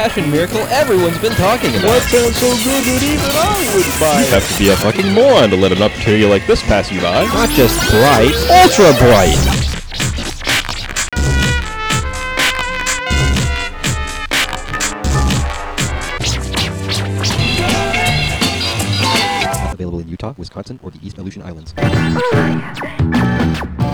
fashion miracle everyone's been talking about. What sounds so good that even I would buy You it? have to be a fucking moron to let an up-tier like this pass you by. Not just bright, ultra bright. Available in Utah, Wisconsin, or the East Aleutian Islands.